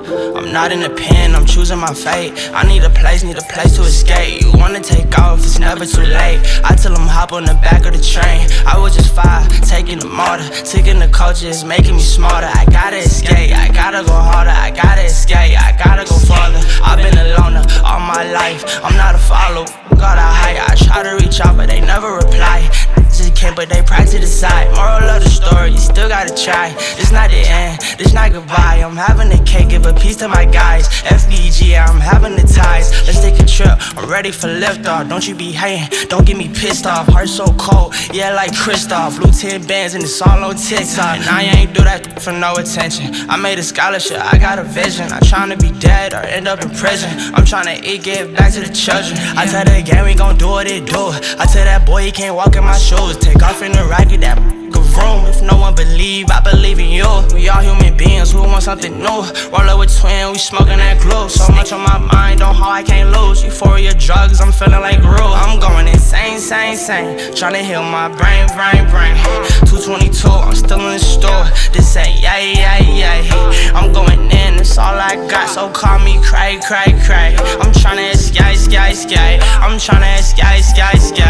I'm not in the pen, I'm choosing my fate. I need a place to escape. You wanna take off, it's never too late. I tell them hop on the back of the train. I was just 5, taking the martyr. Taking the culture is making me smarter. I gotta escape, I gotta go harder. I gotta escape, I gotta go farther. I've been a loner all my life, I'm not a follower. God, I try to reach out, but they never reply. Just can't, but they pride to the side. Moral of the story, you still gotta try. This not the end, this not goodbye. I'm having a cake, give a piece to my guys. FBG, I'm having the ties. Let's take a trip, I'm ready for liftoff. Don't you be hating, don't get me pissed off. Heart so cold, yeah, like Kristoff. Blue 10 bands and it's all on TikTok. And I ain't do that for no attention. I made a scholarship, I got a vision. I'm trying to be dead or end up in prison. I'm trying to eat, give back to the children. I tell the game we gon' do what it do. I tell that boy he can't walk in my shoes. Take off in the racket, that room. If no one believe, I believe in you. We all human beings who want something new. Roll up with twin, we smoking that glue. So much on my mind, on how I can't lose. Euphoria drugs, I'm feeling like Gru. I'm going insane. Tryna heal my brain. 222, I'm still in the store. This ain't yay. I'm going in, it's all I got. So call me cray. I'm tryna escape. I'm tryna escape.